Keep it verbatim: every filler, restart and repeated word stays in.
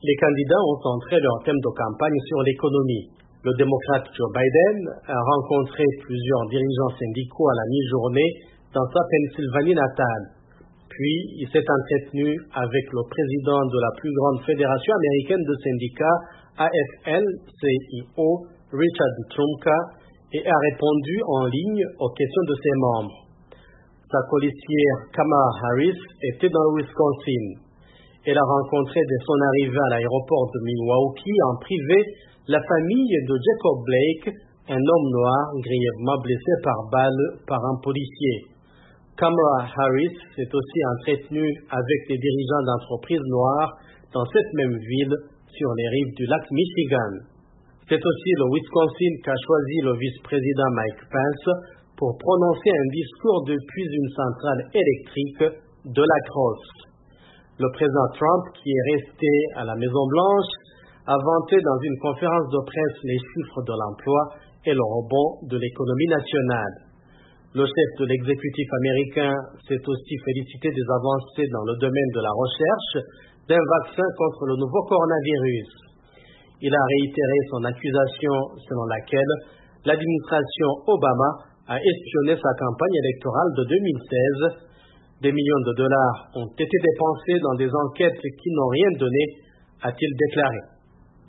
Les candidats ont centré leur thème de campagne sur l'économie. Le démocrate Joe Biden a rencontré plusieurs dirigeants syndicaux à la mi-journée dans sa Pennsylvanie natale. Puis, il s'est entretenu avec le président de la plus grande fédération américaine de syndicats, A F L C I O, Richard Trumka, et a répondu en ligne aux questions de ses membres. Sa colistière Kamala Harris était dans le Wisconsin. Elle a rencontré dès son arrivée à l'aéroport de Milwaukee en privé la famille de Jacob Blake, un homme noir grièvement blessé par balle par un policier. Kamala Harris s'est aussi entretenue avec les dirigeants d'entreprises noires dans cette même ville sur les rives du lac Michigan. C'est aussi le Wisconsin qu'a choisi le vice-président Mike Pence pour prononcer un discours depuis une centrale électrique de la Crosse. Le président Trump, qui est resté à la Maison-Blanche, a vanté dans une conférence de presse les chiffres de l'emploi et le rebond de l'économie nationale. Le chef de l'exécutif américain s'est aussi félicité des avancées dans le domaine de la recherche d'un vaccin contre le nouveau coronavirus. Il a réitéré son accusation selon laquelle l'administration Obama a espionné sa campagne électorale de deux mille seize. Des millions de dollars ont été dépensés dans des enquêtes qui n'ont rien donné, a-t-il déclaré.